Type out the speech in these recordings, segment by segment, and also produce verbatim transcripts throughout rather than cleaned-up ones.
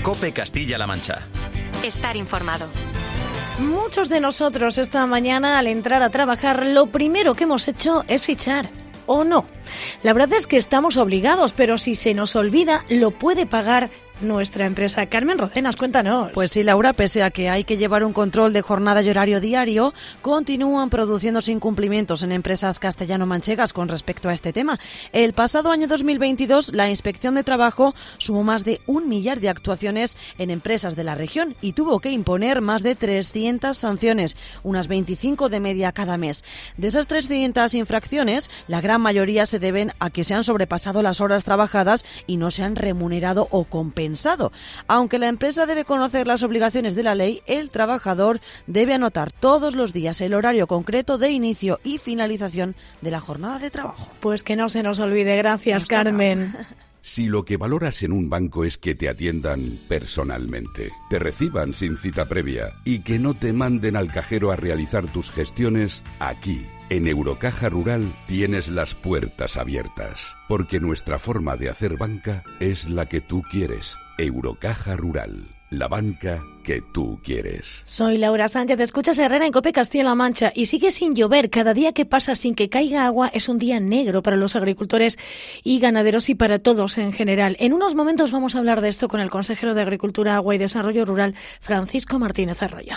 COPE Castilla-La Mancha. Estar informado. Muchos de nosotros esta mañana al entrar a trabajar lo primero que hemos hecho es fichar, ¿o no? La verdad es que estamos obligados, pero si se nos olvida, lo puede pagar nuestra empresa. Carmen Rocenas, cuéntanos. Pues sí, Laura, pese a que hay que llevar un control de jornada y horario diario, continúan produciéndose incumplimientos en empresas castellano-manchegas con respecto a este tema. El pasado año dos mil veintidós, la Inspección de Trabajo sumó más de un millar de actuaciones en empresas de la región y tuvo que imponer más de trescientas sanciones, unas veinticinco de media cada mes. De esas trescientas infracciones, la gran mayoría se deben a que se han sobrepasado las horas trabajadas y no se han remunerado o compensado. Aunque la empresa debe conocer las obligaciones de la ley, el trabajador debe anotar todos los días el horario concreto de inicio y finalización de la jornada de trabajo. Pues que no se nos olvide. Gracias, no Carmen. Si lo que valoras en un banco es que te atiendan personalmente, te reciban sin cita previa y que no te manden al cajero a realizar tus gestiones, aquí, en Eurocaja Rural, tienes las puertas abiertas, porque nuestra forma de hacer banca es la que tú quieres. Eurocaja Rural, la banca que tú quieres. Soy Laura Sánchez, escuchas Herrera en COPE Castilla-La Mancha y sigue sin llover. Cada día que pasa sin que caiga agua es un día negro para los agricultores y ganaderos y para todos en general. En unos momentos vamos a hablar de esto con el consejero de Agricultura, Agua y Desarrollo Rural, Francisco Martínez Arroyo.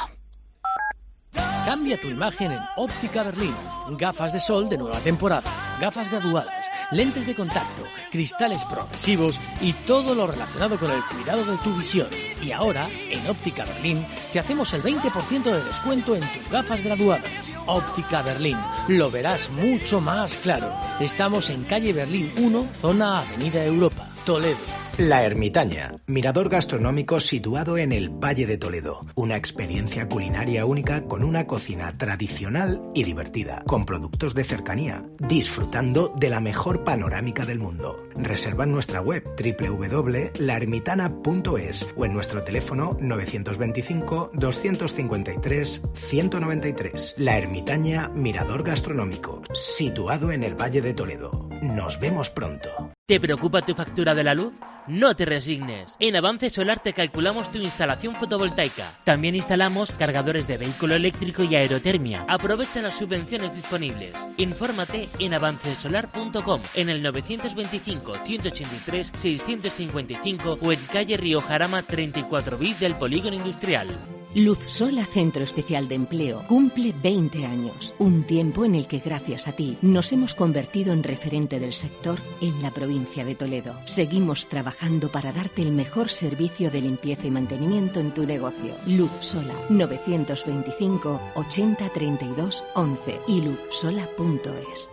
Cambia tu imagen en Óptica Berlín. Gafas de sol de nueva temporada, gafas graduadas, lentes de contacto, cristales progresivos y todo lo relacionado con el cuidado de tu visión. Y ahora, en Óptica Berlín, te hacemos el veinte por ciento de descuento en tus gafas graduadas. Óptica Berlín, lo verás mucho más claro. Estamos en calle Berlín uno, zona Avenida Europa, Toledo. La Ermitaña, mirador gastronómico situado en el Valle de Toledo. Una experiencia culinaria única con una cocina tradicional y divertida, con productos de cercanía, disfrutando de la mejor panorámica del mundo. Reserva en nuestra web doble u doble u doble u punto la ermitana punto es o en nuestro teléfono novecientos veinticinco, doscientos cincuenta y tres, ciento noventa y tres. La Ermitaña, mirador gastronómico, situado en el Valle de Toledo. Nos vemos pronto. ¿Te preocupa tu factura de la luz? No te resignes. En Avance Solar te calculamos tu instalación fotovoltaica. También instalamos cargadores de vehículo eléctrico y aerotermia. Aprovecha las subvenciones disponibles. Infórmate en avance solar punto com, en el novecientos veinticinco, ciento ochenta y tres, seiscientos cincuenta y cinco o en calle Río Jarama treinta y cuatro B del Polígono Industrial. Luz Sola Centro Especial de Empleo cumple veinte años, un tiempo en el que gracias a ti nos hemos convertido en referente del sector en la provincia de Toledo. Seguimos trabajando para darte el mejor servicio de limpieza y mantenimiento en tu negocio. Luz Sola, novecientos veinticinco, ochenta, treinta y dos, once y luz sola punto es.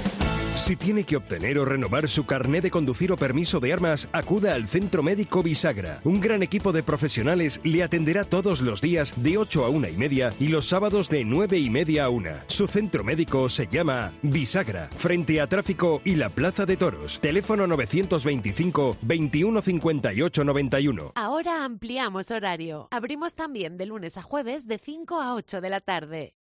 Si tiene que obtener o renovar su carné de conducir o permiso de armas, acuda al Centro Médico Bisagra. Un gran equipo de profesionales le atenderá todos los días de ocho a una y media y los sábados de nueve y media a una. Su centro médico se llama Bisagra, frente a Tráfico y la Plaza de Toros. Teléfono novecientos veinticinco, veintiuno cincuenta y ocho noventa y uno. Ahora ampliamos horario. Abrimos también de lunes a jueves de cinco a ocho de la tarde.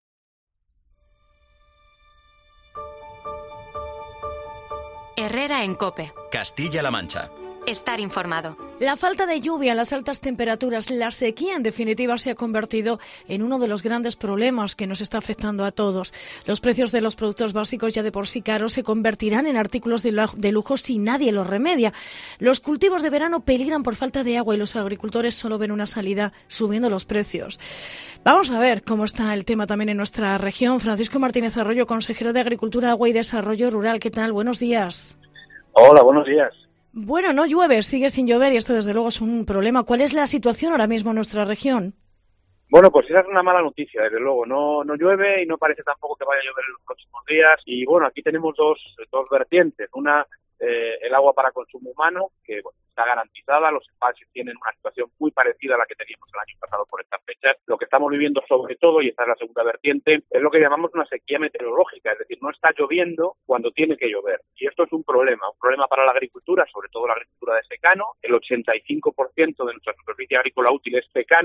Herrera en COPE. Castilla-La Mancha. Estar informado. La falta de lluvia, las altas temperaturas, la sequía en definitiva se ha convertido en uno de los grandes problemas que nos está afectando a todos. Los precios de los productos básicos ya de por sí caros se convertirán en artículos de lujo si nadie los remedia. Los cultivos de verano peligran por falta de agua y los agricultores solo ven una salida subiendo los precios. Vamos a ver cómo está el tema también en nuestra región. Francisco Martínez Arroyo, consejero de Agricultura, Agua y Desarrollo Rural. ¿Qué tal? Buenos días. Hola, buenos días. Bueno, no llueve, sigue sin llover y esto desde luego es un problema. ¿Cuál es la situación ahora mismo en nuestra región? Bueno, pues esa es una mala noticia, desde luego. No no llueve y no parece tampoco que vaya a llover en los próximos días. Y bueno, aquí tenemos dos, dos vertientes. Una, eh, el agua para consumo humano, que bueno, está garantizada. Los embalses tienen una situación muy parecida a la que teníamos el año pasado por estas fechas. Lo que estamos viviendo sobre todo, y esta es la segunda vertiente, es lo que llamamos una sequía meteorológica, es decir, no está lloviendo cuando tiene que llover. Y esto es un problema, un problema para la agricultura, sobre todo la agricultura de secano. El ochenta y cinco por ciento de nuestra superficie agrícola útil es secano.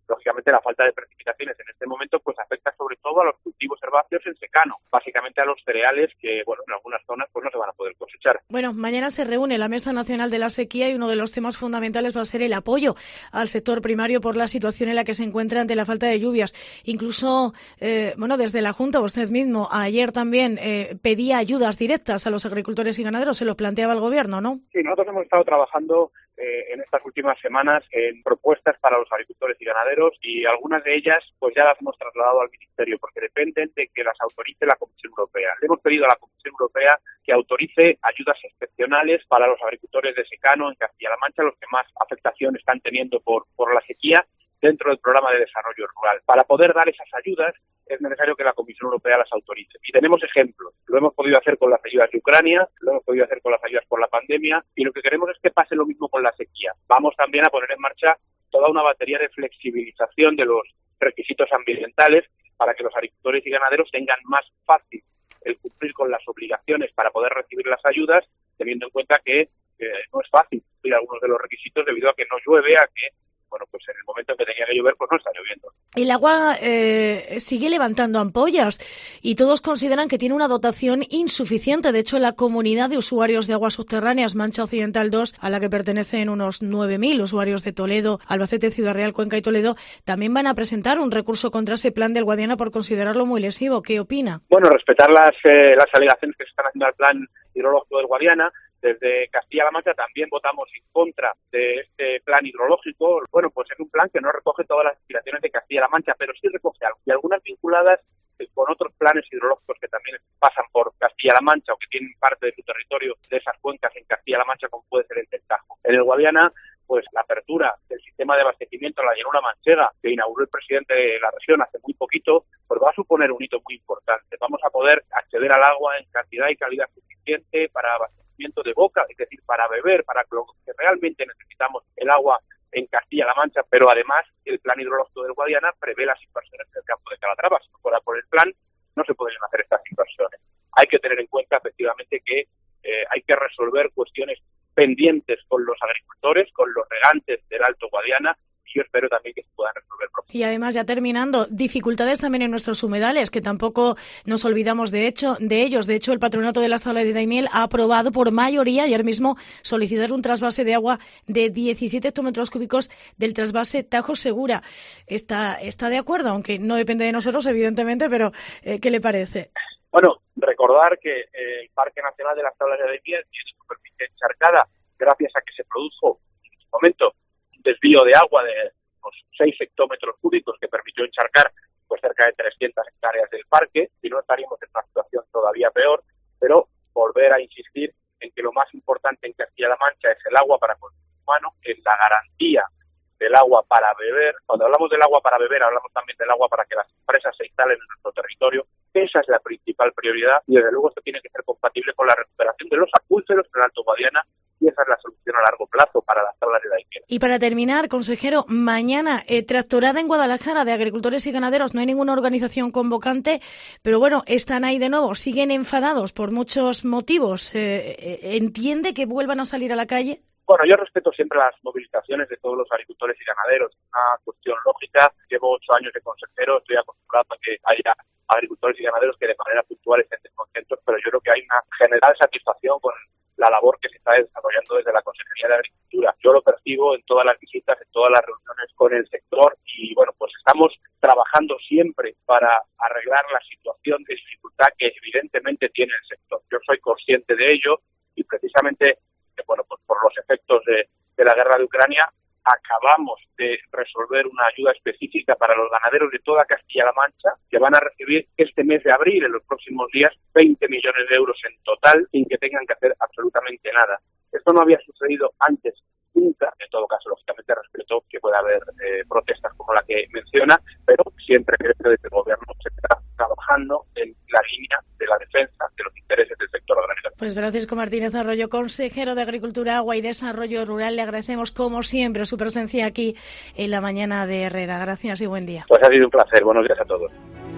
lógicamente la falta de precipitaciones en este momento pues afecta sobre todo a los cultivos herbáceos en secano, básicamente a los cereales que, bueno, en algunas zonas pues no se van a poder cosechar. Bueno, mañana se reúne la Mesa Nacional de la Sequía y uno de los temas fundamentales va a ser el apoyo al sector primario por la situación en la que se encuentra ante la falta de lluvias. Incluso, eh, bueno, desde la Junta, usted mismo ayer también eh, pedía ayudas directas a los agricultores y ganaderos, se lo planteaba el Gobierno, ¿no? Sí, nosotros hemos estado trabajando eh, en estas últimas semanas en propuestas para los agricultores y ganaderos y algunas de ellas pues ya las hemos trasladado al Ministerio porque dependen de que las autorice la Comisión Europea. Le hemos pedido a la Comisión Europea que autorice ayudas excepcionales para los agricultores de secano en Castilla-La Mancha, los que más afectación están teniendo por, por la sequía, dentro del programa de desarrollo rural. Para poder dar esas ayudas es necesario que la Comisión Europea las autorice. Y tenemos ejemplos. Lo hemos podido hacer con las ayudas de Ucrania, lo hemos podido hacer con las ayudas por la pandemia y lo que queremos es que pase lo mismo con la sequía. Vamos también a poner en marcha toda una batería de flexibilización de los requisitos ambientales para que los agricultores y ganaderos tengan más fácil el cumplir con las obligaciones para poder recibir las ayudas, teniendo en cuenta que eh, no es fácil cumplir algunos de los requisitos debido a que no llueve, a que bueno, pues en el momento en que tenía que llover, pues no está lloviendo. El agua eh, sigue levantando ampollas y todos consideran que tiene una dotación insuficiente. De hecho, la comunidad de usuarios de aguas subterráneas Mancha Occidental dos, a la que pertenecen unos nueve mil usuarios de Toledo, Albacete, Ciudad Real, Cuenca y Toledo, también van a presentar un recurso contra ese plan del Guadiana por considerarlo muy lesivo. ¿Qué opina? Bueno, respetar las, eh, las alegaciones que se están haciendo al plan hidrológico del Guadiana. Desde Castilla-La Mancha también votamos en contra de este plan hidrológico. Bueno, pues es un plan que no recoge todas las aspiraciones de Castilla-La Mancha, pero sí recoge algo. Y algunas vinculadas con otros planes hidrológicos que también pasan por Castilla-La Mancha o que tienen parte de su territorio de esas cuencas en Castilla-La Mancha, como puede ser el del Tajo. En el Guadiana, pues la apertura del sistema de abastecimiento a la llanura manchega que inauguró el presidente de la región hace muy poquito, pues va a suponer un hito muy importante. Vamos a poder acceder al agua en cantidad y calidad suficiente para abastecimiento de boca, es decir, para beber, para lo que realmente necesitamos el agua en Castilla-La Mancha, pero además el plan hidrológico del Guadiana prevé las inversiones del campo de Calatrava. Si no fuera por el plan, no se podrían hacer estas inversiones. Hay que tener en cuenta efectivamente que eh, hay que resolver cuestiones pendientes con los agricultores, con los regantes del Alto Guadiana, y yo espero también que se puedan resolver pronto. Y además, ya terminando, dificultades también en nuestros humedales, que tampoco nos olvidamos de hecho de ellos. De hecho, el Patronato de las Tablas de Daimiel ha aprobado por mayoría ayer mismo solicitar un trasvase de agua de diecisiete hectómetros cúbicos del trasvase Tajo Segura. Está, está de acuerdo, aunque no depende de nosotros, evidentemente, pero eh, ¿qué le parece? Bueno, recordar que eh, el Parque Nacional de las Tablas de Daimiel tiene superficie encharcada gracias a que se produjo en su momento un desvío de agua de unos seis hectómetros cúbicos que permitió encharcar pues cerca de trescientas hectáreas del parque, y no estaríamos en una situación todavía peor, pero volver a insistir en que lo más importante en Castilla-La Mancha es el agua para consumo humano, es la garantía del agua para beber. Cuando hablamos del agua para beber, hablamos también del agua para que las empresas se instalen en nuestro territorio. Esa es la principal prioridad y desde luego esto tiene que ser compatible con la recuperación de los acuíferos en el Alto Guadiana, y esa es la solución a largo plazo para las tablas de Daimiel. Y para terminar, consejero, mañana eh, tractorada en Guadalajara de agricultores y ganaderos. No hay ninguna organización convocante, pero bueno, están ahí de nuevo, siguen enfadados por muchos motivos. Eh, eh, ¿Entiende que vuelvan a salir a la calle? Bueno, yo respeto siempre las movilizaciones de todos los agricultores y ganaderos. Es una cuestión lógica. Llevo ocho años de consejero, estoy acostumbrado a que haya agricultores y ganaderos que de manera puntual estén descontentos, pero yo creo que hay una general satisfacción con la labor que se está desarrollando desde la Consejería de Agricultura. Yo lo percibo en todas las visitas, en todas las reuniones con el sector y, bueno, pues estamos trabajando siempre para arreglar la situación de dificultad que evidentemente tiene el sector. Yo soy consciente de ello y precisamente, bueno, pues por los efectos de, de la guerra de Ucrania, acabamos de resolver una ayuda específica para los ganaderos de toda Castilla-La Mancha, que van a recibir este mes de abril, en los próximos días, veinte millones de euros en total, sin que tengan que hacer absolutamente nada. Esto no había sucedido antes nunca. En todo caso, lógicamente, respeto que pueda haber eh, protestas como la que menciona, pero siempre creo que desde el Gobierno se está trabajando en la línea de la defensa de los intereses del sector agrario. Pues Francisco Martínez Arroyo, consejero de Agricultura, Agua y Desarrollo Rural, le agradecemos como siempre su presencia aquí en la mañana de Herrera. Gracias y buen día. Pues ha sido un placer. Buenos días a todos.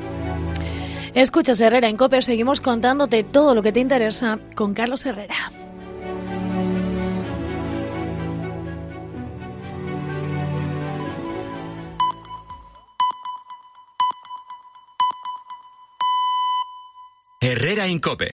Escuchas Herrera en COPE, seguimos contándote todo lo que te interesa con Carlos Herrera. Herrera Incope.